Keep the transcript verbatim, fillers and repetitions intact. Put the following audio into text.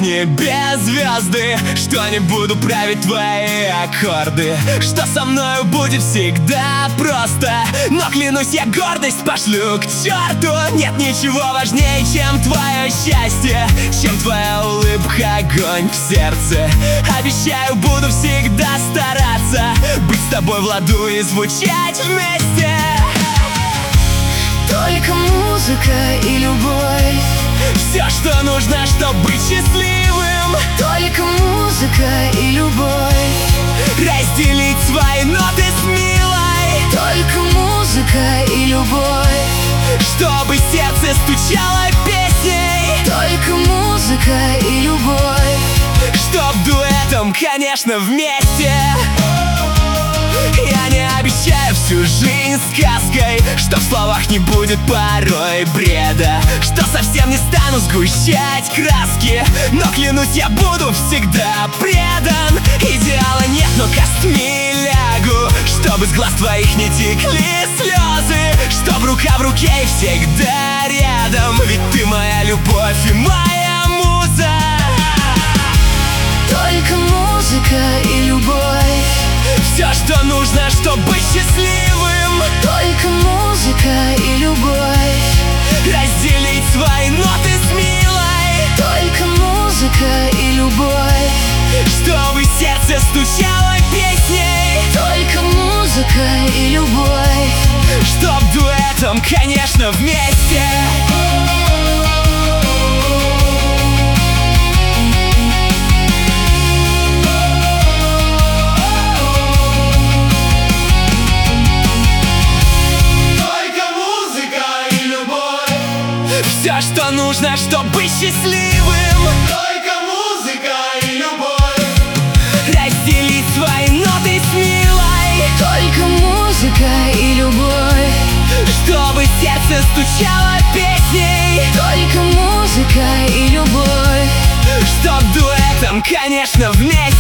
небес звезды, что не буду править твои аккорды, что со мною будет всегда просто. Но клянусь, я гордость пошлю к черту. Нет ничего важнее, чем твое счастье, чем твоя улыбка, огонь в сердце. Обещаю, буду всегда стараться быть с тобой в ладу и звучать вместе. Только музыка и любовь, все, что нужно, чтобы быть счастливым. только музыка и любовь, разделить свои ноты с милой. только музыка и любовь, чтобы сердце стучало песней. только музыка и любовь, чтоб дуэтом, конечно, вместе. Я не обещаю всю жизнь сказкой, что в словах не будет порой бреда, что совсем не стану сгущать краски. Но клянусь, я буду всегда предан. Идеала нет, но костьми лягу, чтобы с глаз твоих не текли слезы, чтоб рука в руке и всегда рядом. Ведь ты моя любовь и моя муза. только музыка и любовь, все, что нужно, чтобы быть счастливым. только музыка и любовь, разделить свои ноты с милой. только музыка и любовь, чтобы сердце стучало песней. только музыка и любовь, чтоб дуэтом, конечно, вместе. Все, что нужно, чтобы быть счастливым. Только музыка и любовь, разделить свои ноты с милой. только музыка и любовь, чтобы сердце стучало песней. только музыка и любовь, чтоб дуэтом, конечно, вместе.